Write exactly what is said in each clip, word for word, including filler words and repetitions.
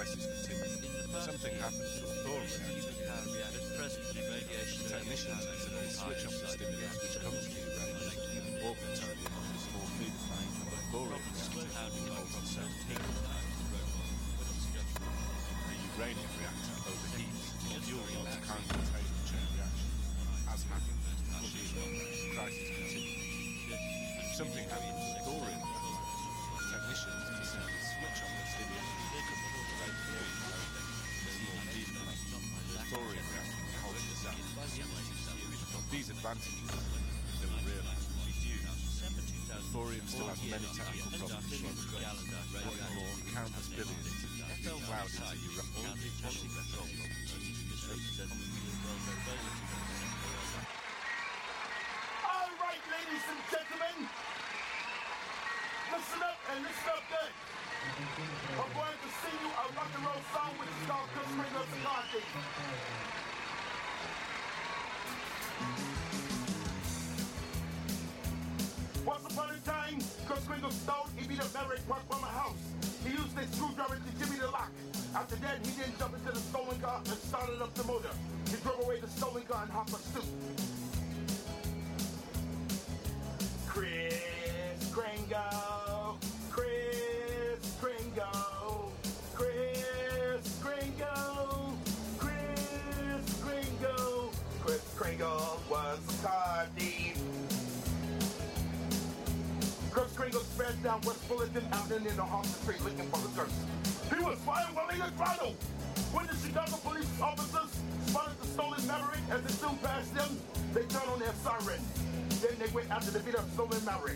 crisis continued. Something happened to a thorium reactor. Technicians accidentally switch off the stimulus which comes from uranium or plutonium on a small feeder plane from the thorium reactor holds itself together. The uranium reactor overheats and fuel a kind of table chain reaction. As happened to Fukushima, crisis continued. Something happened to the thorium reactor. Technicians accidentally switch off the stimulus which comes from the radiation plane from a small feeder plane from the thorium reactor holds itself. These advantages, if they were realised, would be huge. Thorium still has many technical problems to overcome. What is more, countless billions have been clouded to uranium. All right, ladies and gentlemen, listen up and listen up good. I'm going to sing you a rock and roll song which is called Chris Kringle's Party. Once upon a time, Chris Kringle stole E B the Maverick work from a house. He used a screwdriver to jimmy the lock. After that, he then jumped into the stolen car and started up the motor. He drove away the stolen car and hopped pursuit. Chris Kringle, Chris Kringle, Chris Kringle, Chris Kringle. Chris Kringle was a car thief. Chris Kringle sped down West Fullerton Avenue in the Harlem Street looking for the curse. He was firing while in a throttle. When the Chicago police officers spotted the stolen Maverick as it soon passed them, they turned on their siren. Then they went after the beat up stolen Maverick.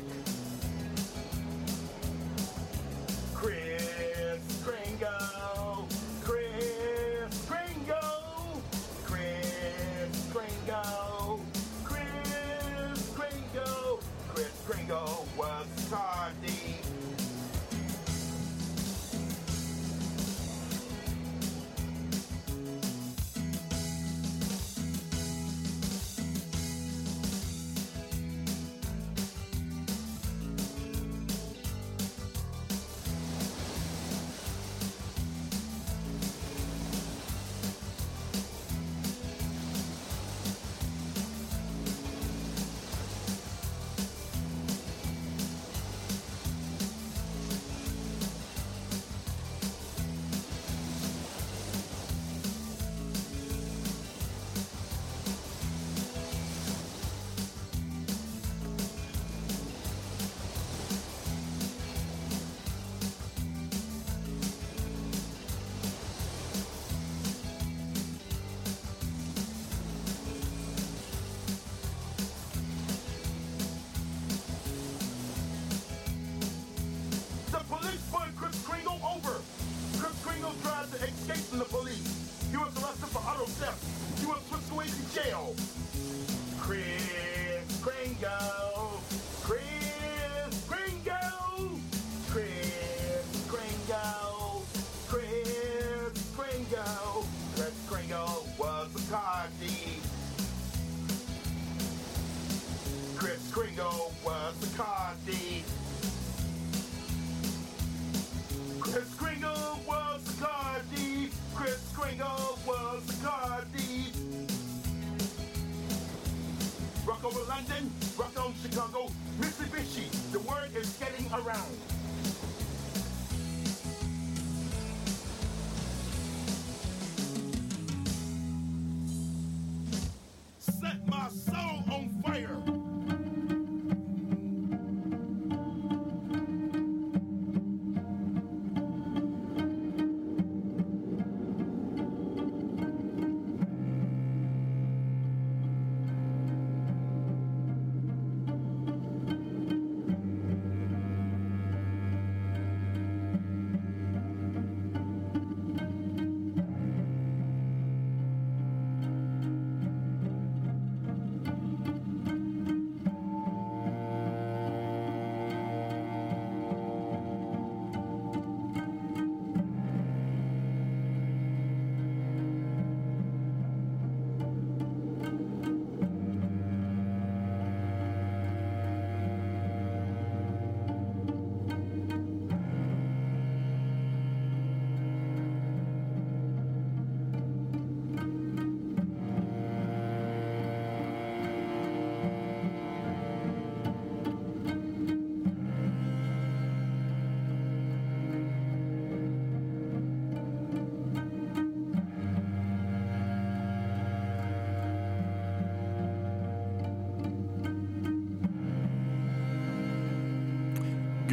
Chris Kringle, Chris Kringle, Chris Kringle, Chris Kringle. Chris Kringle was a car thief. Chris Kringle, Chris Kringle, Chris Kringle, Chris Kringle. Chris Kringle was a car thief. Chris Kringle was a car thief. Chris Kringle was a car thief. Chris Kringle was a car thief. Rock over London, rock on Chicago, Mitsubishi, the word is getting around. Set my soul on fire.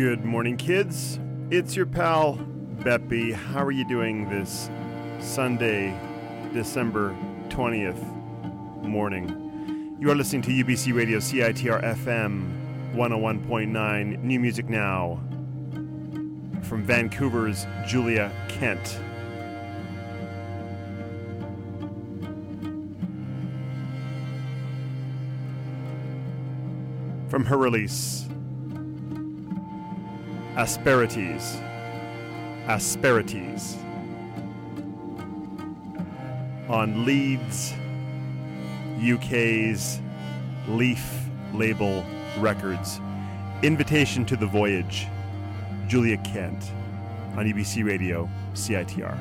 Good morning, kids. It's your pal, Beppy. How are you doing this Sunday, December twentieth morning? You are listening to U B C Radio C I T R F M one oh one point nine, New Music Now, from Vancouver's Julia Kent. From her release, Asperities, Asperities, on Leeds, U K's Leaf Label Records. Invitation to the Voyage, Julia Kent, on U B C Radio, C I T R.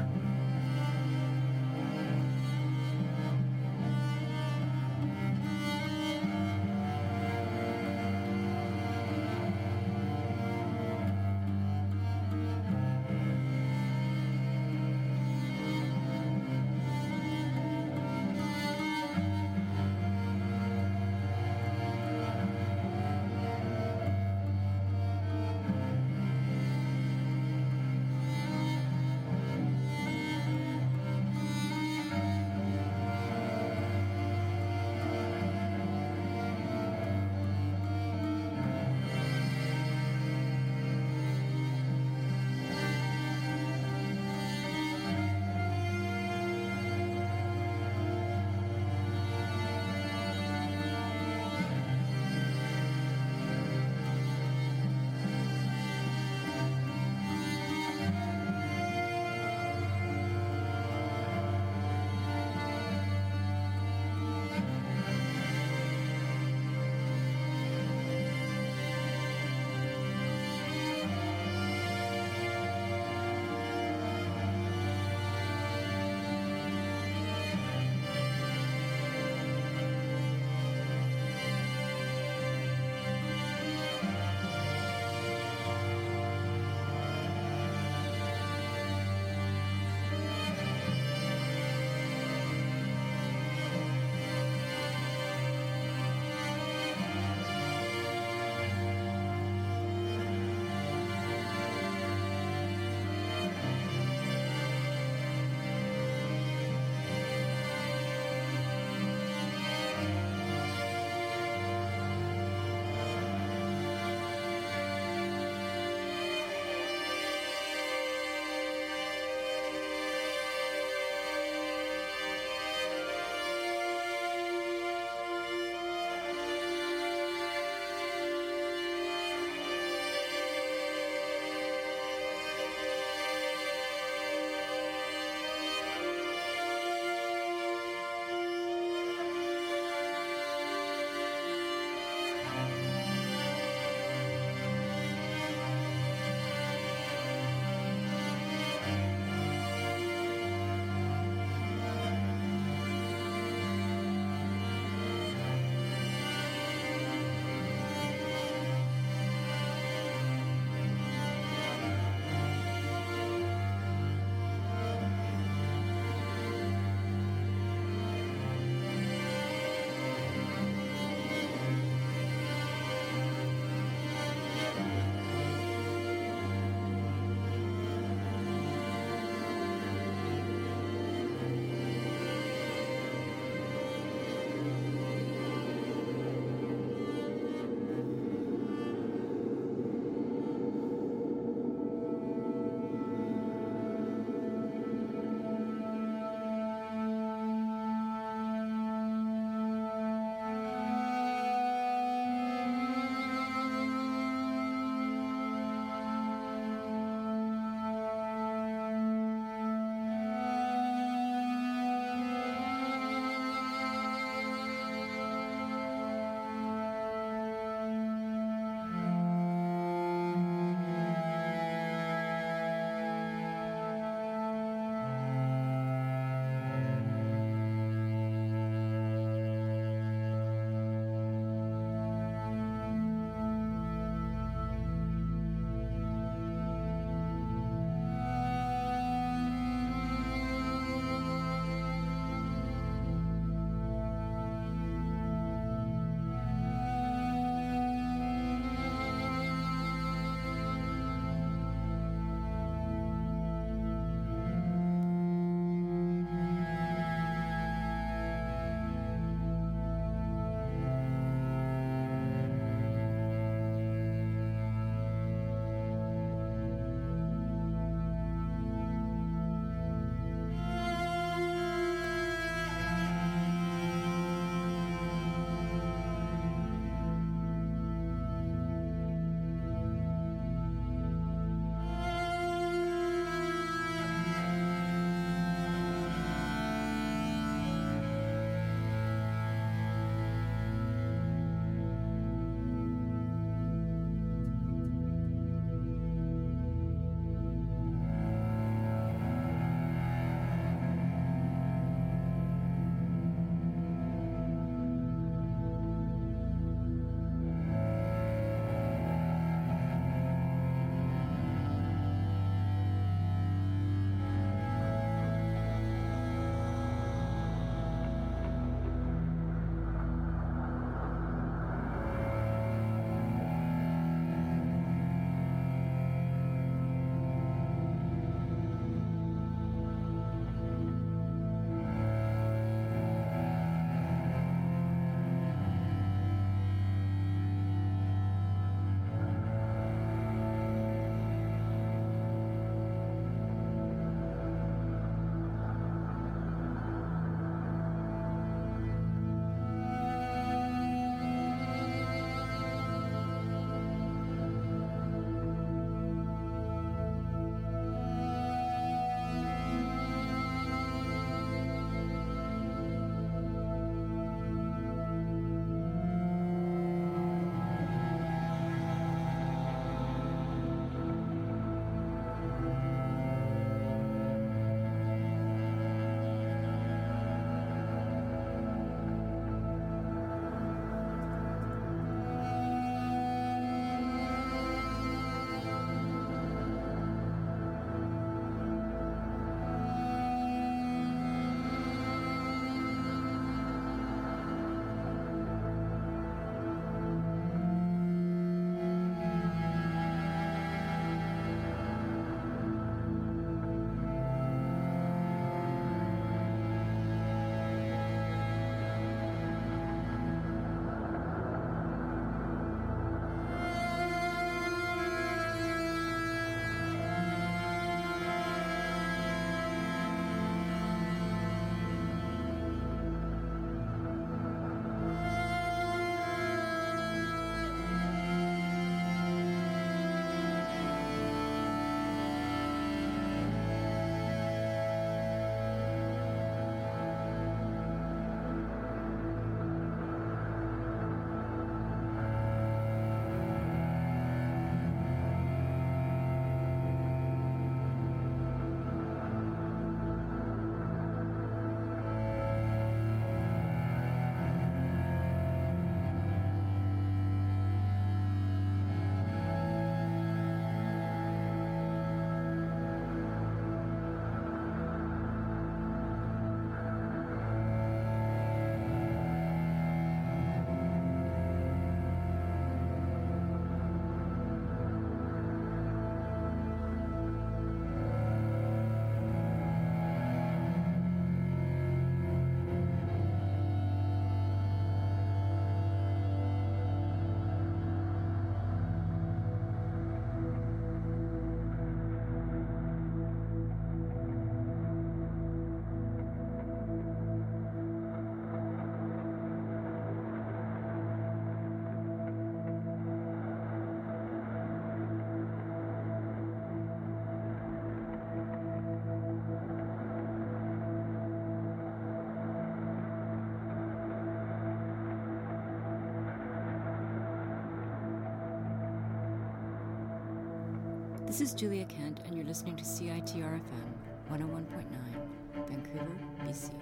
This is Julia Kent, and you're listening to C I T R F M one oh one point nine, Vancouver, B C.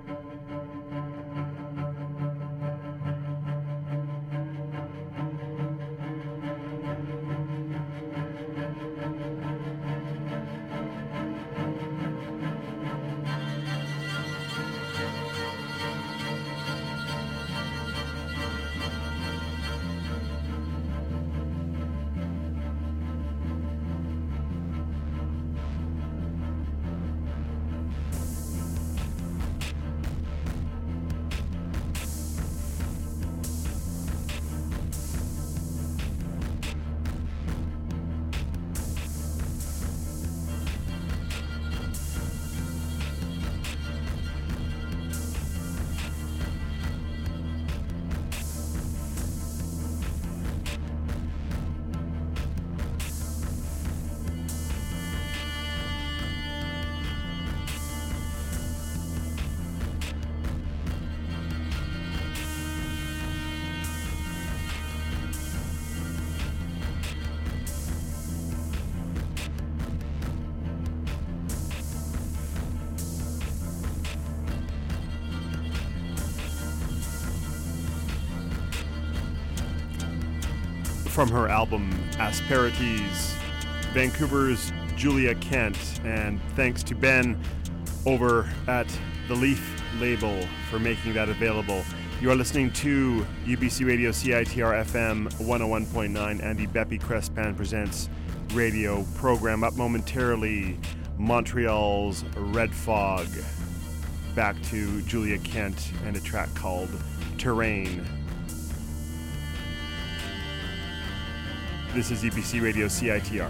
From her album Asperities, Vancouver's Julia Kent, and thanks to Ben over at the Leaf label for making that available. You are listening to U B C Radio C I T R F M one oh one point nine and the Beppy Crespan Presents radio program. Up momentarily, Montreal's Red Fog. Back to Julia Kent and a track called Terrain. This is U B C Radio C I T R.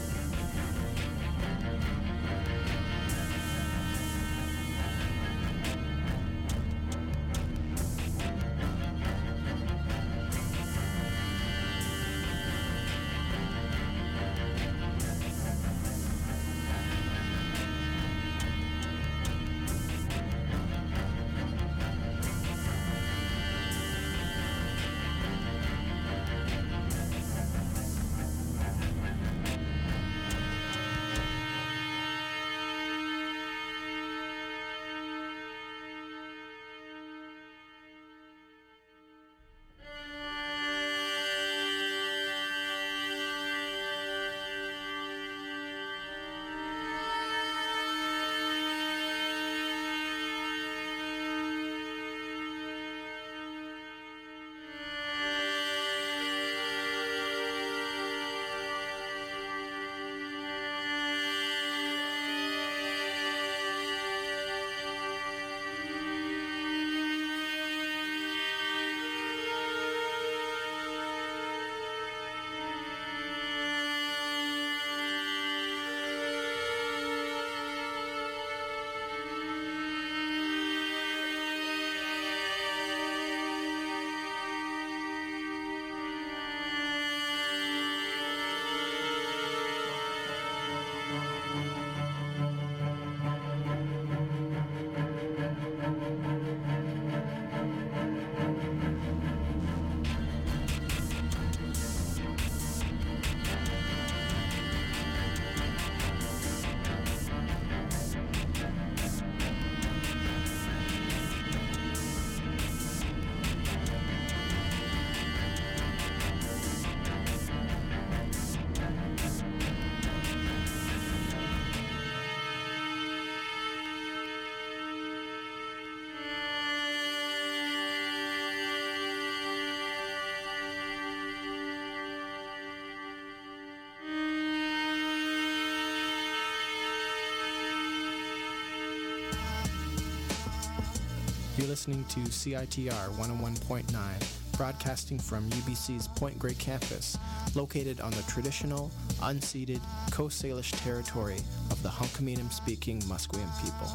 You're listening to C I T R one oh one point nine, broadcasting from U B C's Point Grey campus, located on the traditional, unceded Coast Salish territory of the Hunkaminam-speaking Musqueam people.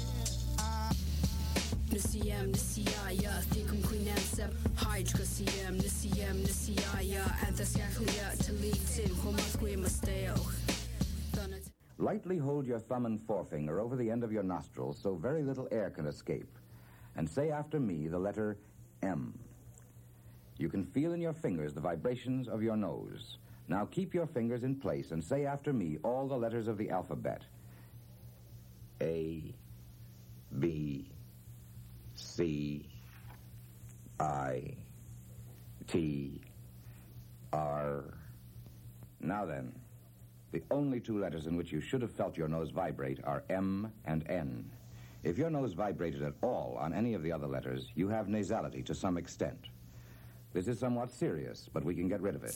Lightly hold your thumb and forefinger over the end of your nostrils so very little air can escape, and say after me the letter M. You can feel in your fingers the vibrations of your nose, Now keep your fingers in place and say after me all the letters of the alphabet. A, B, C, I, T, R. Now then, the only two letters in which you should have felt your nose vibrate are M and N. If your nose vibrated at all on any of the other letters, you have nasality to some extent. This is somewhat serious, but we can get rid of it.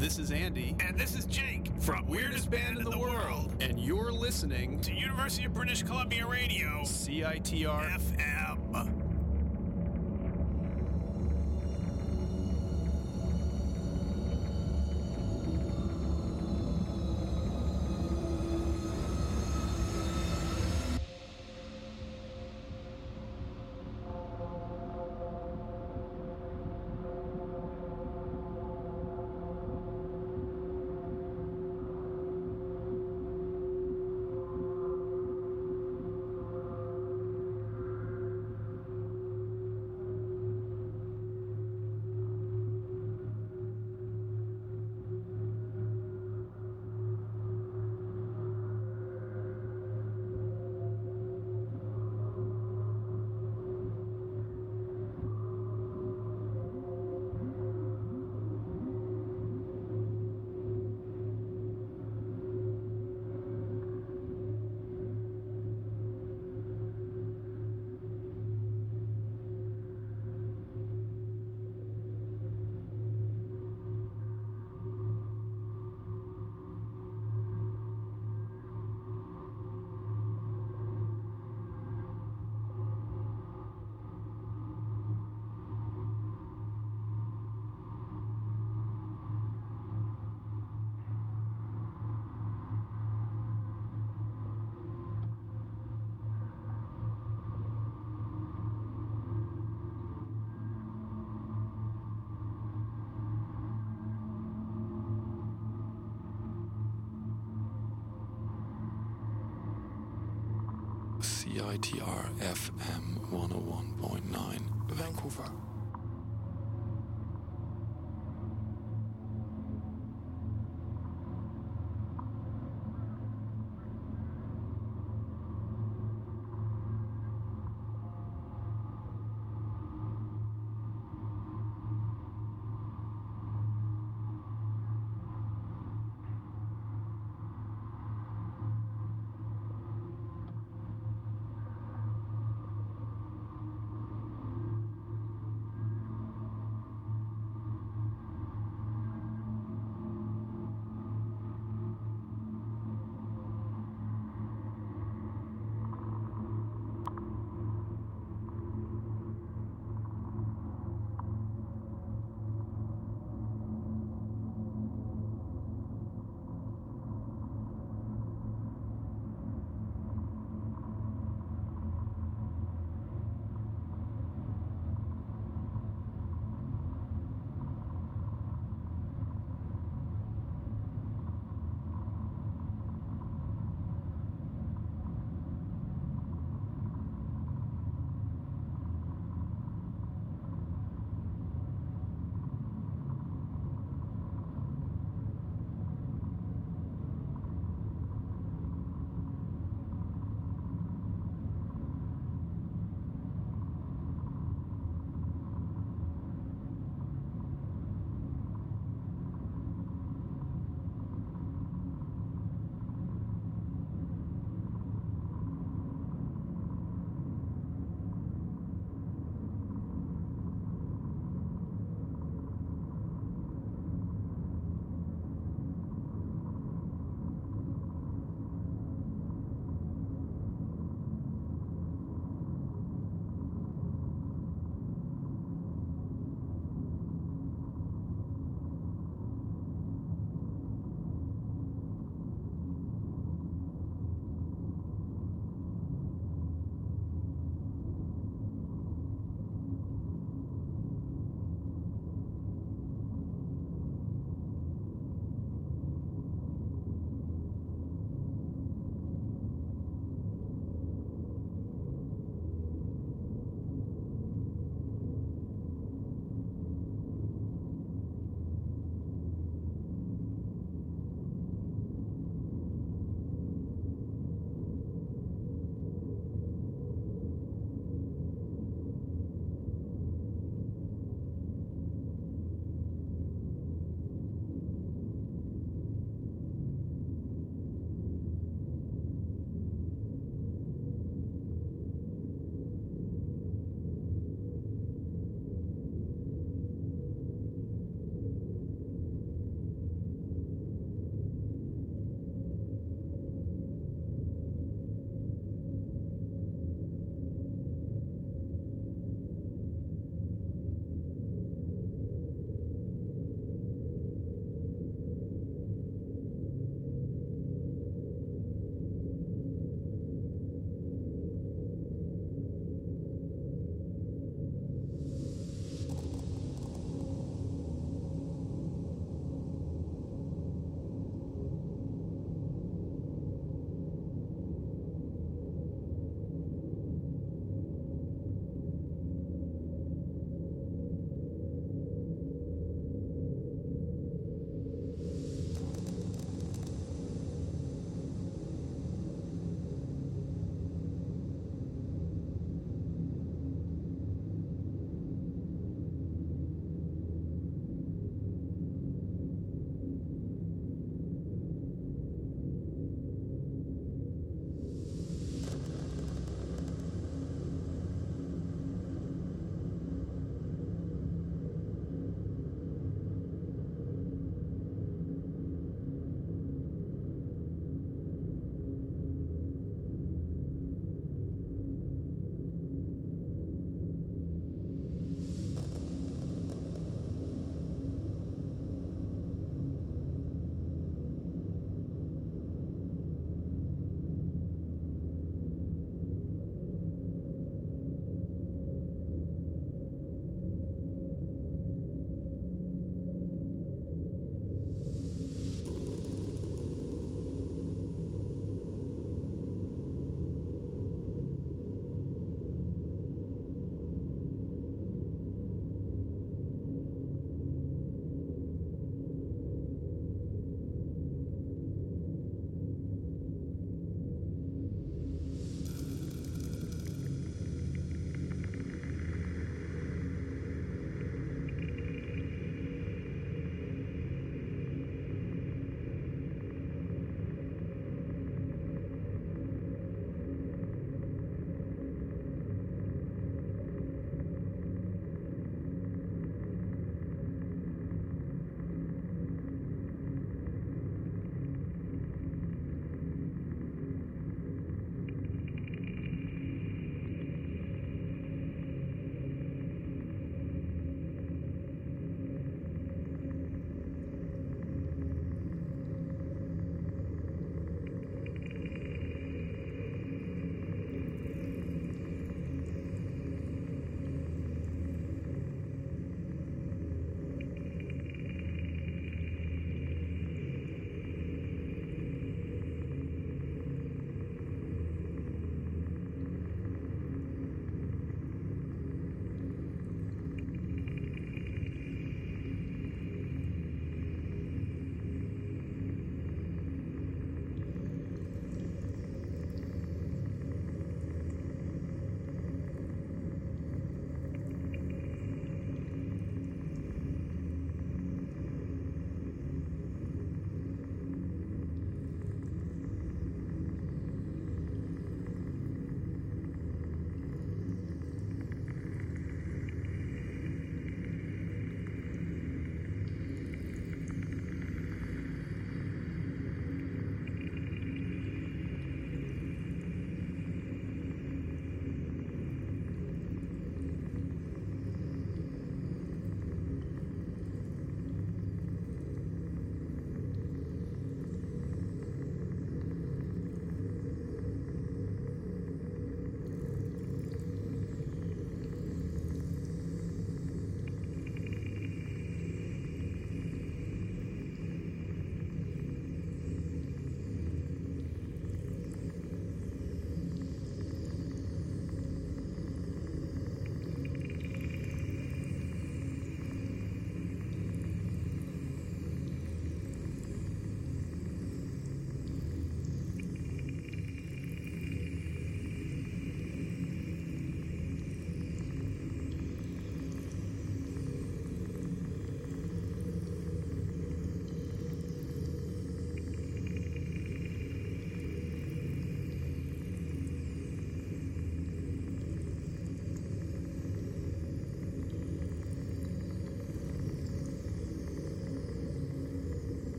This is Andy. And this is Jake from Weirdest Band in the World. And you're listening To University of British Columbia Radio, C I T R F M. C I T R F M one oh one point nine, Vancouver.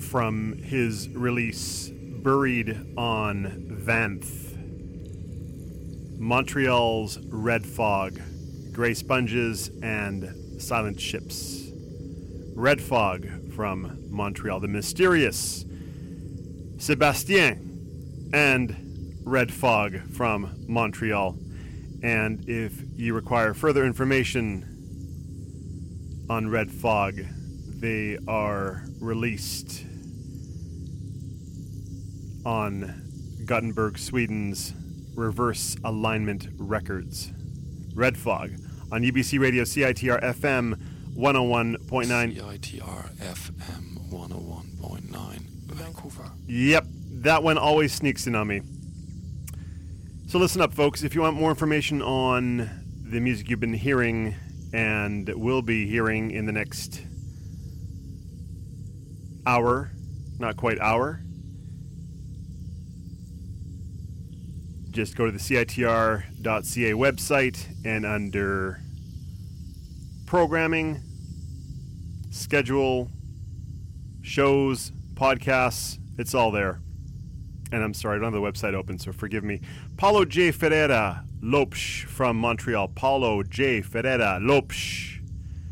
from his release Buried on Vanth. Montreal's Red Fog, Grey Sponges, and Silent Ships. Red Fog from Montreal. The mysterious Sebastien and Red Fog from Montreal. And if you require further information on Red Fog, they are released on Gothenburg, Sweden's Reverse Alignment Records. Red Fog on U B C Radio C I T R F M one oh one point nine. C I T R F M one oh one point nine, Vancouver. Yep, that one always sneaks in on me. So listen up, folks. If you want more information on the music you've been hearing and will be hearing in the next hour, not quite hour, just go to the C I T R dot C A website and under programming, schedule, shows, podcasts, it's all there. And I'm sorry, I don't have the website open, so forgive me. Paulo J. Ferreira Lopes from Montreal. Paulo J. Ferreira Lopes.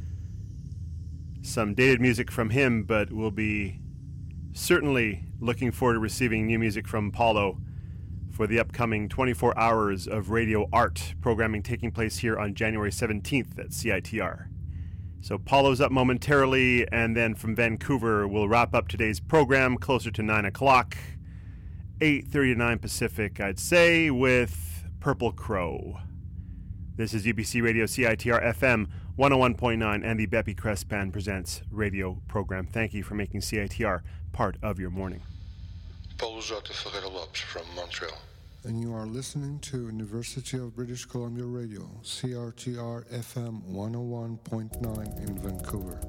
Some dated music from him, but we'll be certainly looking forward to receiving new music from Paulo for the upcoming twenty-four hours of radio art programming taking place here on January seventeenth at C I T R. So Paulo's up momentarily, and then from Vancouver, we'll wrap up today's program closer to nine o'clock, eight thirty to nine Pacific, I'd say, with Purple Crow. This is U B C Radio C I T R F M one oh one point nine and the Beppy Crest Band Presents radio program. Thank you for making C I T R part of your morning. Paulo J. Ferreira Lopes from Montreal. And you are listening to University of British Columbia Radio, C R T R F M one oh one point nine in Vancouver.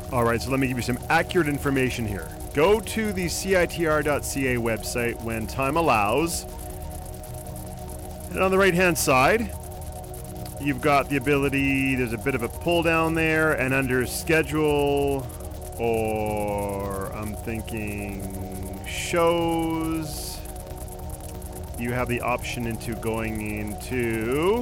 All right, so let me give you some accurate information here. Go to the C I T R dot C A website when time allows. And on the right-hand side, you've got the ability, there's a bit of a pull down there, and under schedule, or I'm thinking shows, you have the option into going into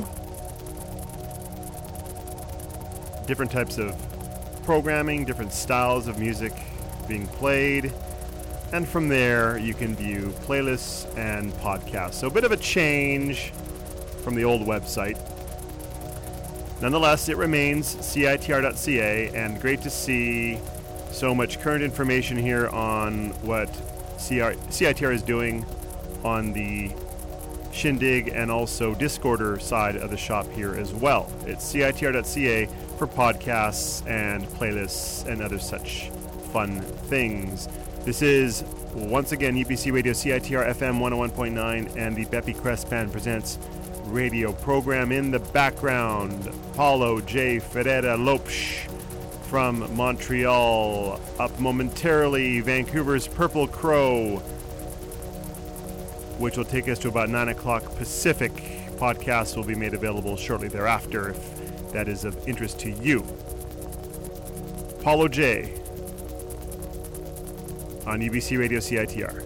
different types of programming, different styles of music being played, and from there you can view playlists and podcasts. So a bit of a change from the old website. Nonetheless, it remains C I T R dot C A, and great to see so much current information here on what C I T R is doing on the Shindig and also Discorder side of the shop here as well. It's C I T R dot C A for podcasts and playlists and other such fun things. This is, once again, U B C Radio C I T R F M one oh one point nine, and the Beppy Crest Band presents radio program. In the background, Paulo J. Ferreira Lopes from Montreal. Up momentarily, Vancouver's Purple Crow, which will take us to about nine o'clock Pacific. Podcasts will be made available shortly thereafter if that is of interest to you. Paulo J. on U B C Radio C I T R.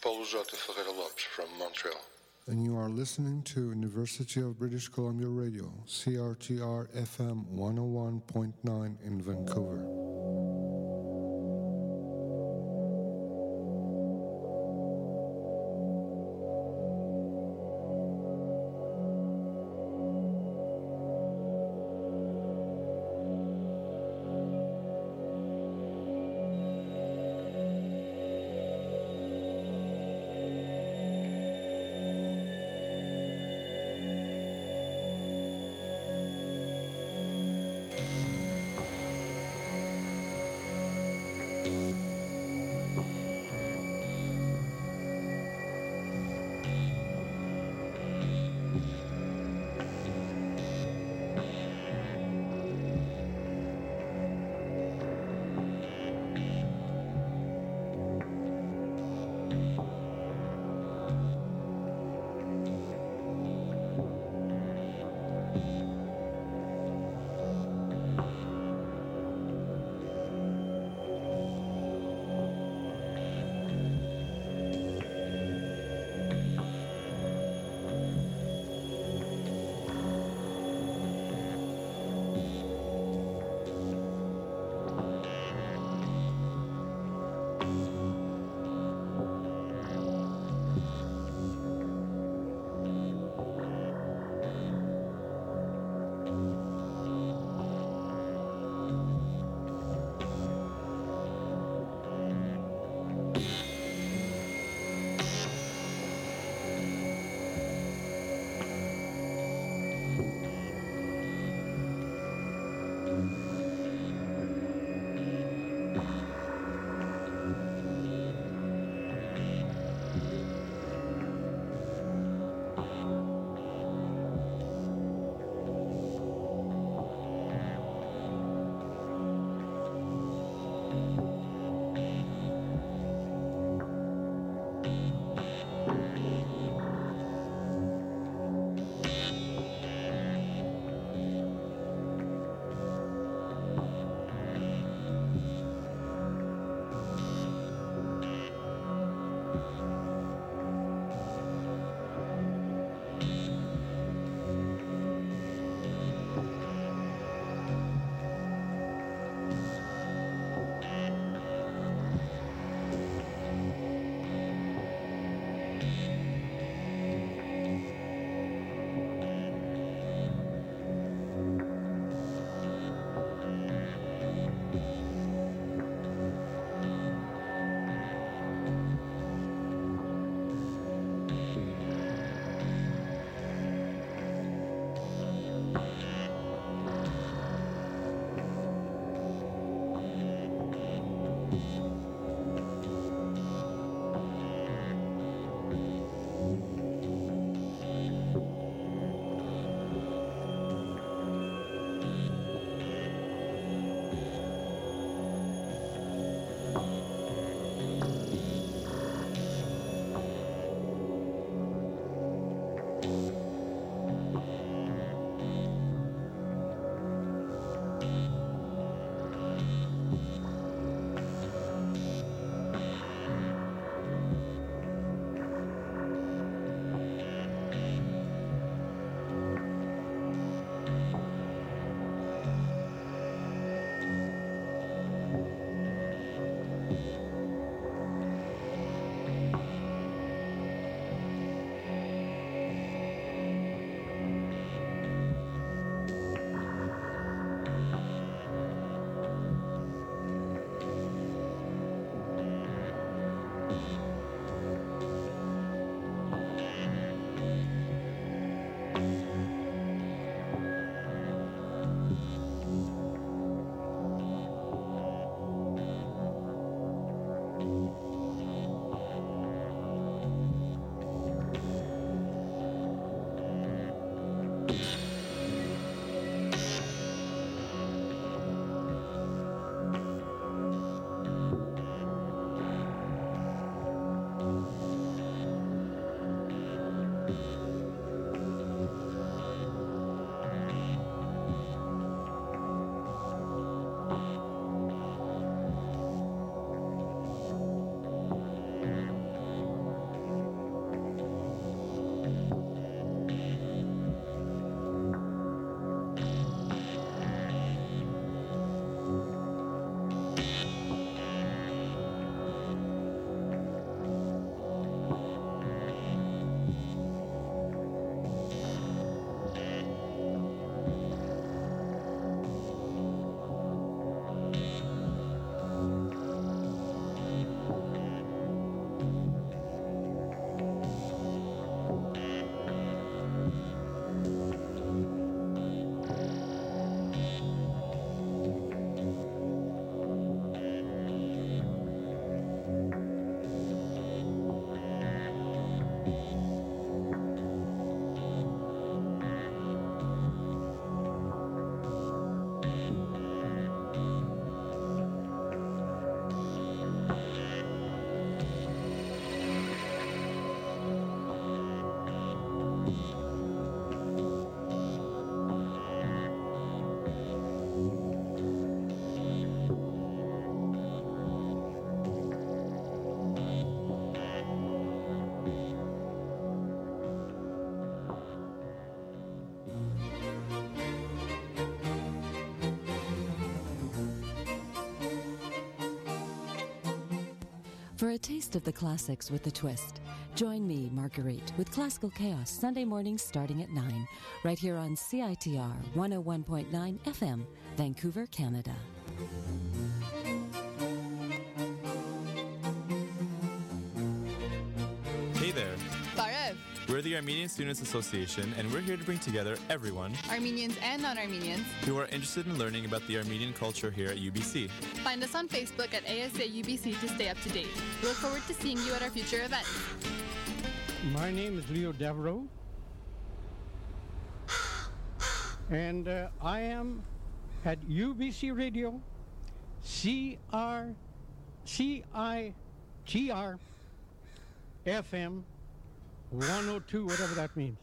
Paulo J. Ferreira Lopes from Montreal. And you are listening to University of British Columbia Radio, C R T R F M one oh one point nine in Vancouver. For a taste of the classics with a twist, join me, Marguerite, with Classical Chaos Sunday mornings starting at nine, right here on C I T R one oh one point nine F M, Vancouver, Canada. Hey there. Barev. We're the Armenian Students Association, and we're here to bring together everyone, Armenians and non-Armenians, who are interested in learning about the Armenian culture here at U B C. Find us on Facebook at A S A U B C to stay up to date. We look forward to seeing you at our future events. My name is Leo Devereaux, and uh, I am at U B C Radio, C R, C I T R, F M, one oh two, whatever that means.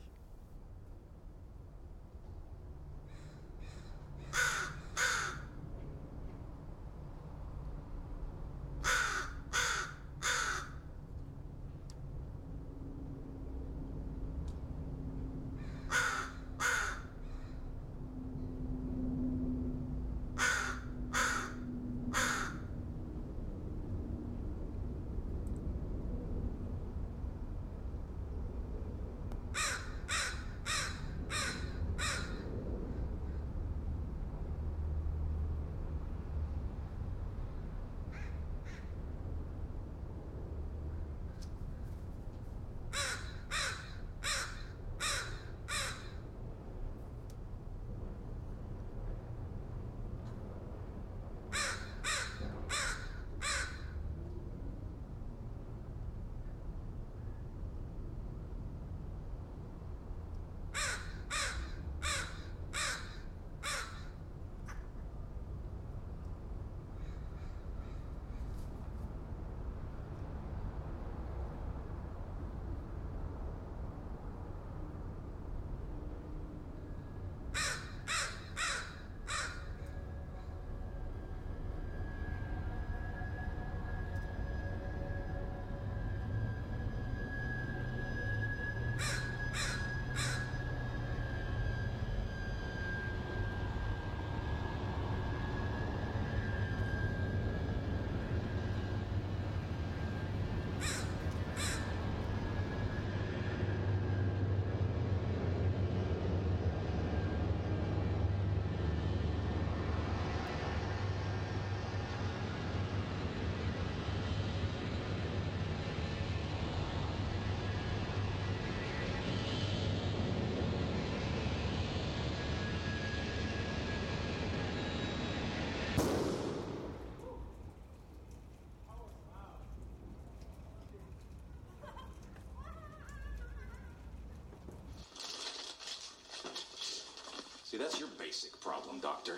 See, that's your basic problem, Doctor.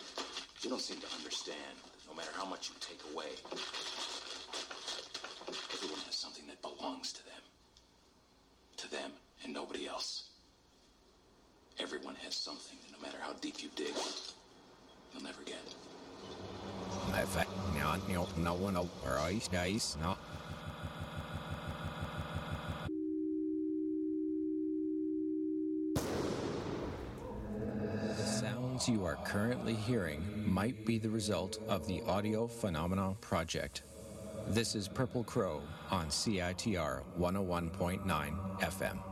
You don't seem to understand that no matter how much you take away, everyone has something that belongs to them. To them and nobody else. Everyone has something that no matter how deep you dig, you'll never get. In fact, no, no, no one over ice, guys, no. You are currently hearing might be the result of the Audio Phenomena Project. This is Purple Crow on C I T R one oh one point nine F M.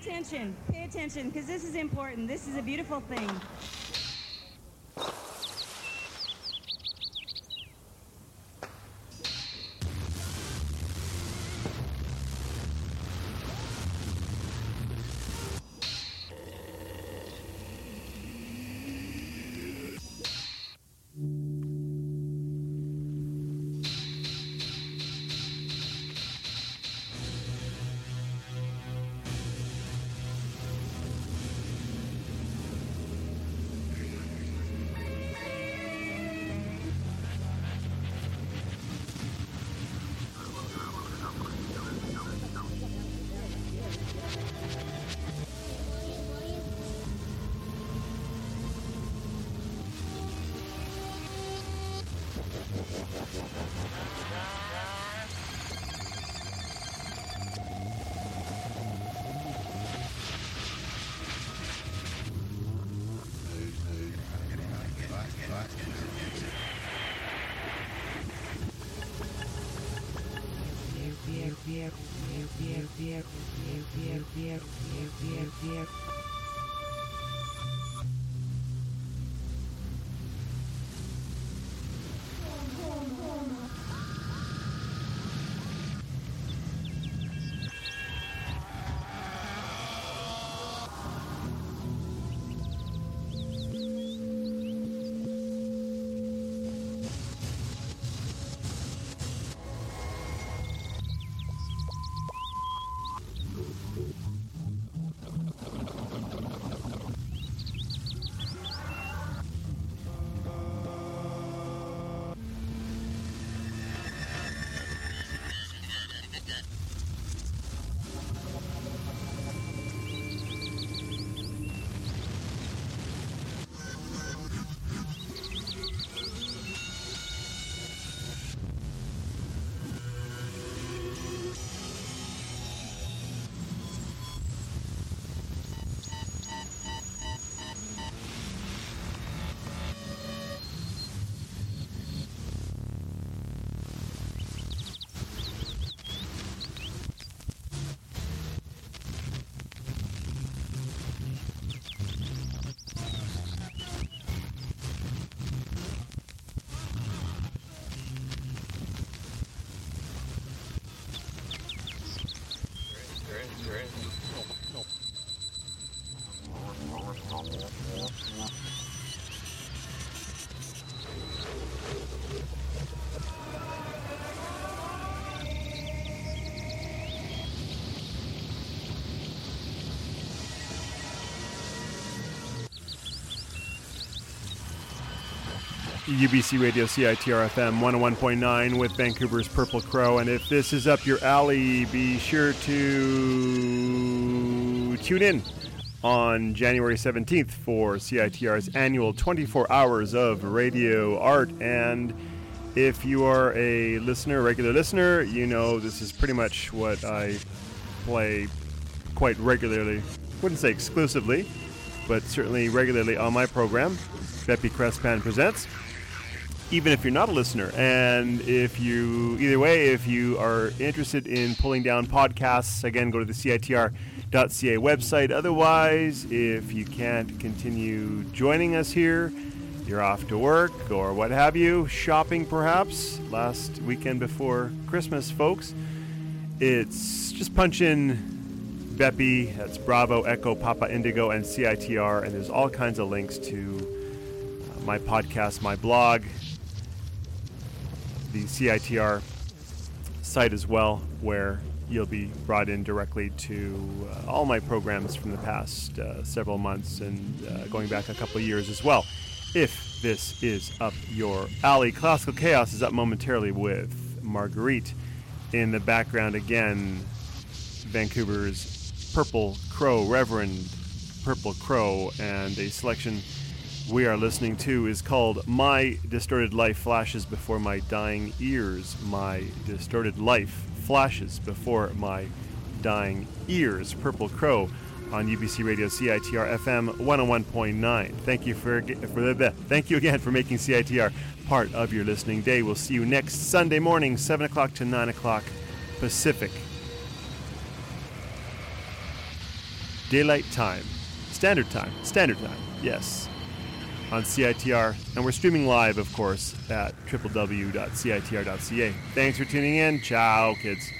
attention. Pay attention, because this is important. This is a beautiful thing. U B C Radio C I T R F M one oh one point nine with Vancouver's Purple Crow. And if this is up your alley, be sure to tune in on January seventeenth for C I T R's annual twenty-four hours of radio art. And if you are a listener, regular listener, you know this is pretty much what I play quite regularly. Wouldn't say exclusively, but certainly regularly on my program, Beppy Crespan Presents. Even if you're not a listener, and if you, either way, if you are interested in pulling down podcasts, again, go to the C I T R dot C A website. Otherwise, if you can't continue joining us here, you're off to work or what have you, shopping perhaps, last weekend before Christmas, folks, it's just punch in Beppy, that's Bravo, Echo, Papa Indigo, and C I T R, and there's all kinds of links to uh, my podcast, my blog, the C I T R site as well, where you'll be brought in directly to uh, all my programs from the past uh, several months and uh, going back a couple of years as well. If this is up your alley, Classical Chaos is up momentarily with Marguerite. In the background again, Vancouver's Purple Crow, Reverend Purple Crow, and a selection we are listening to is called My Distorted Life Flashes Before My Dying Ears. My Distorted Life Flashes Before My Dying Ears. Purple Crow on U B C Radio C I T R F M one oh one point nine. Thank you for, for the thank you again for making C I T R part of your listening day. We'll see you next Sunday morning, seven o'clock to nine o'clock Pacific. Daylight Time. Standard Time. Standard Time, yes. On C I T R. And we're streaming live, of course, at w w w dot c i t r dot c a. Thanks for tuning in. Ciao, kids.